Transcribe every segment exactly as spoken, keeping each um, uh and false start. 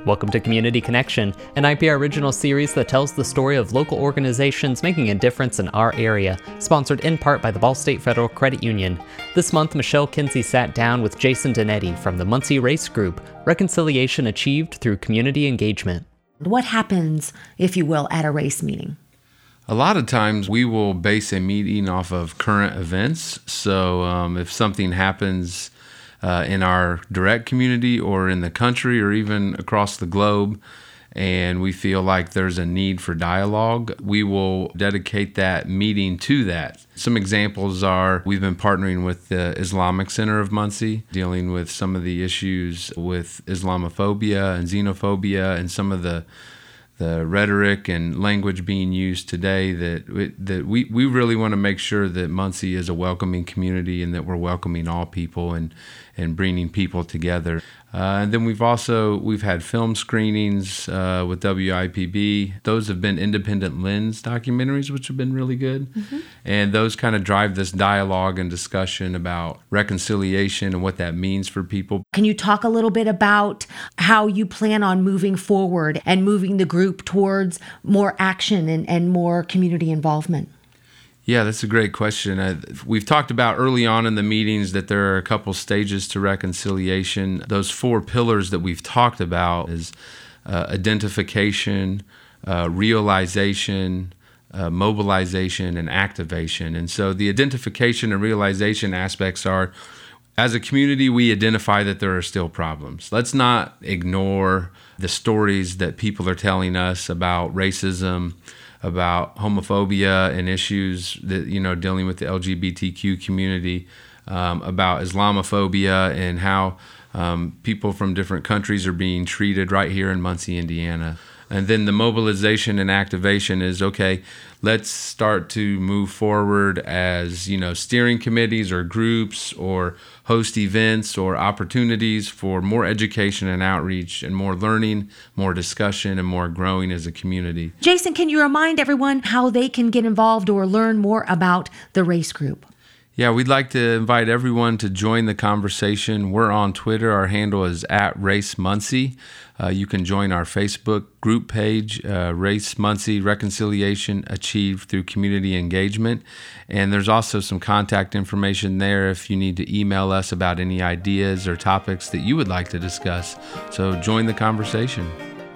Welcome to Community Connection, an I P R original series that tells the story of local organizations making a difference in our area, sponsored in part by the Ball State Federal Credit Union. This month, Michelle Kinsey sat down with Jason Donetti from the Muncie Race Group, Reconciliation Achieved Through Community Engagement. What happens, if you will, at a race meeting? A lot of times we will base a meeting off of current events. So um, if something happens uh, in our direct community or in the country or even across the globe, and we feel like there's a need for dialogue, we will dedicate that meeting to that. Some examples are we've been partnering with the Islamic Center of Muncie, dealing with some of the issues with Islamophobia and xenophobia and some of the the rhetoric and language being used today, that that we, we really want to make sure that Muncie is a welcoming community and that we're welcoming all people and, and bringing people together. Uh, and then we've also, we've had film screenings uh, with W I P B. Those have been independent lens documentaries, which have been really good. Mm-hmm. And those kind of drive this dialogue and discussion about reconciliation and what that means for people. Can you talk a little bit about how you plan on moving forward and moving the group towards more action and, and more community involvement? Yeah, that's a great question. Uh, we've talked about early on in the meetings that there are a couple stages to reconciliation. Those four pillars that we've talked about is uh, identification, uh, realization, uh, mobilization, and activation. And so the identification and realization aspects are, as a community, we identify that there are still problems. Let's not ignore the stories that people are telling us about racism, about homophobia and issues that, you know, dealing with the L G B T Q community, um, about Islamophobia and how um, people from different countries are being treated right here in Muncie, Indiana. And then the mobilization and activation is, okay, let's start to move forward as, you know, steering committees or groups or host events or opportunities for more education and outreach and more learning, more discussion, and more growing as a community. Jason, can you remind everyone how they can get involved or learn more about the race group? Yeah, we'd like to invite everyone to join the conversation. We're on Twitter. Our handle is at Race Muncie. Uh, you can join our Facebook group page, uh, Race Muncie Reconciliation Achieved Through Community Engagement. And there's also some contact information there if you need to email us about any ideas or topics that you would like to discuss. So join the conversation.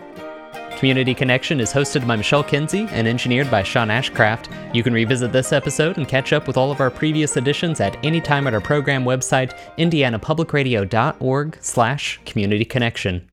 Community Connection is hosted by Michelle Kinsey and engineered by Sean Ashcraft. You can revisit this episode and catch up with all of our previous editions at any time at our program website, indiana public radio dot org slash community connection.